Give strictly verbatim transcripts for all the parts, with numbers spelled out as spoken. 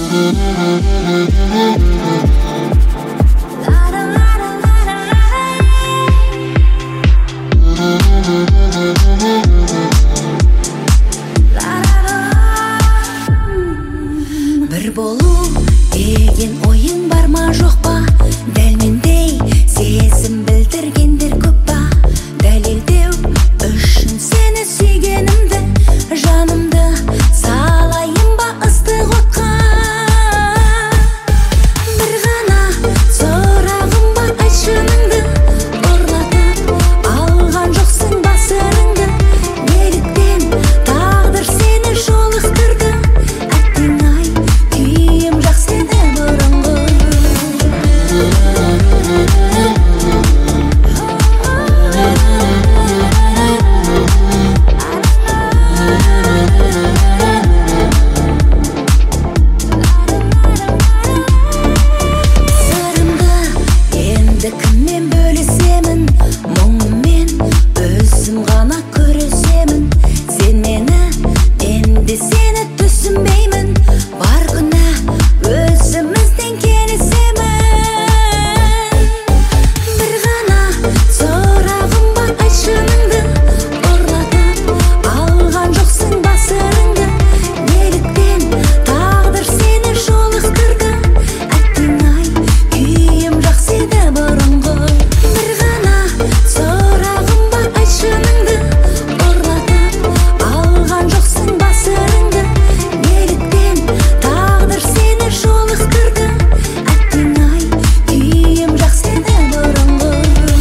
Bir болу деген ойың бар ма жоқ па? Дәл мендей сезім білдіргендер көп па? Дәлелдеу үшін сені сүйгенімді, жанымды салайын ба ыстық отқа? Bir ғана сұрағым бар, айт шыныңды. Ұрлатып алған жоқсың ба сырыңды? Неліктен тағдыр сені жолықтырды? Әттең ай, күйім жақсы еді бұрынғы. Сырымды енді кіммен бөлісемін? Мұңыммен өзім ғана көресемін. Сен мені, мен де сені түсінбеймін. Бар күнә өзімізден келісемін. Bir ғана сұрағым бар, айт шыныңды. Ұрлатып алған жоқсың ба сырыңды? Неліктен тағдыр сені жолықтырды? Әттең ай, күйім жақсы еді бұрынғы. Bir ғана сұрағым бар, айт шыныңды. Ұрлатып алған жоқсың ба сырыңды? Неліктен тағдыр сені жолықтырды? Әттең ай, күйім жақсы еді бұрынғы.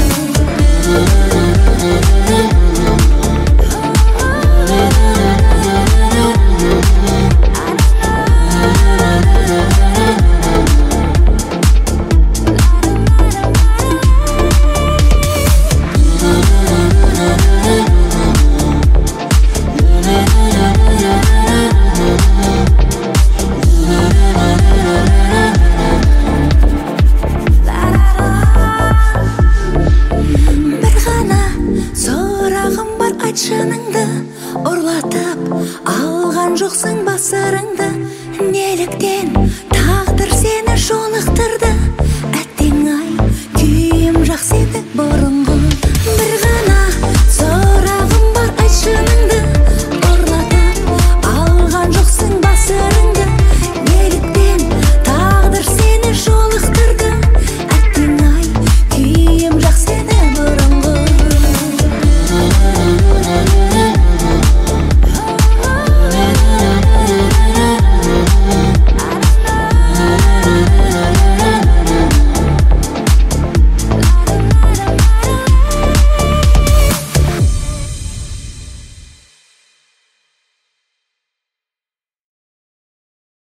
Bir ғана сұрағым бар, айт шыныңды. Ұрлатып алған жоқсың ба сырыңды? Неліктен тағдыр сені жолықтырды? Әттең ай, күйім жақсы еді бұрынғы.